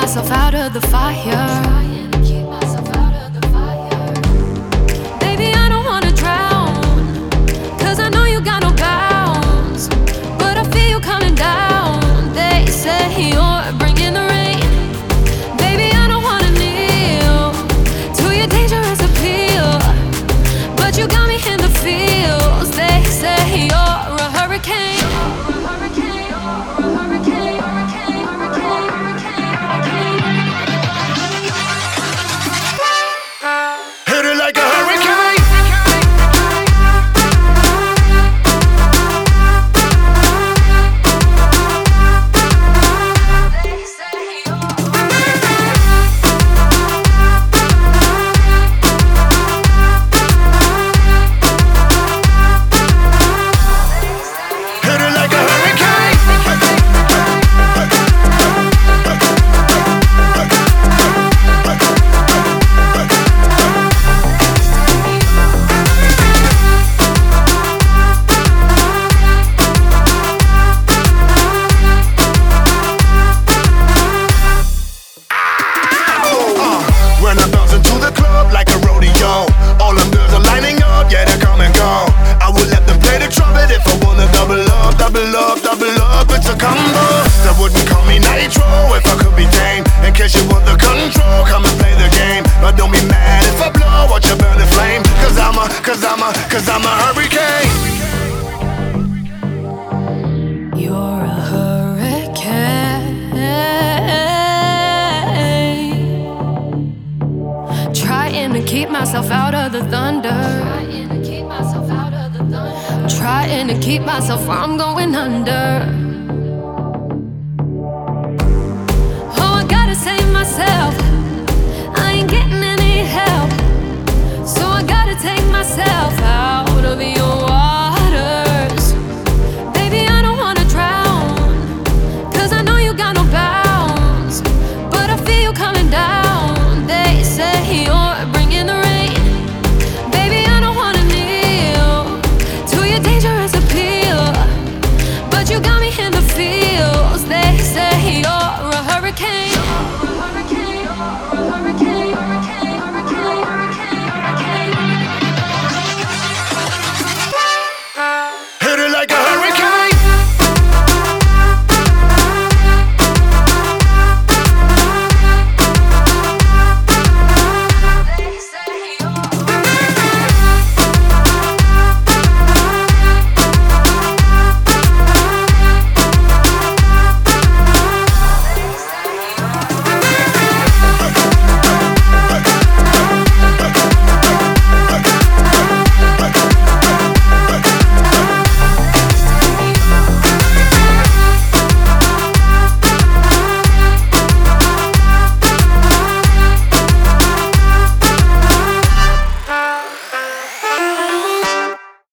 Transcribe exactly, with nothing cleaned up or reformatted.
myself out of the fire. Baby, I don't wanna drown, 'cause I know you got no bounds. But I feel you coming down. They say you're bringing the rain. Baby, I don't wanna kneel to your dangerous appeal, but you got me in the feels. They say you're a hurricane. Hit it like a hurricane. Hit it like a hurricane. When I bounce into the club like a rodeo, all them girls are lining up, yeah, they come and go. I will let them play the trumpet if I wanna double up, double up, double up, it's a combo. They wouldn't call me Nitro if I could be tame. In case you want the control, come and play the game. But don't be mad if I blow, watch you burn the flame. Cause I'm a, cause I'm a, cause I'm a hurricane. You're a hurricane. Trying to keep myself out of the thunder. Trying to keep myself from going under. Oh, I gotta save myself. I ain't getting any help. So I gotta take myself out of your waters. Baby, I don't wanna drown, 'cause I know you got no bounds.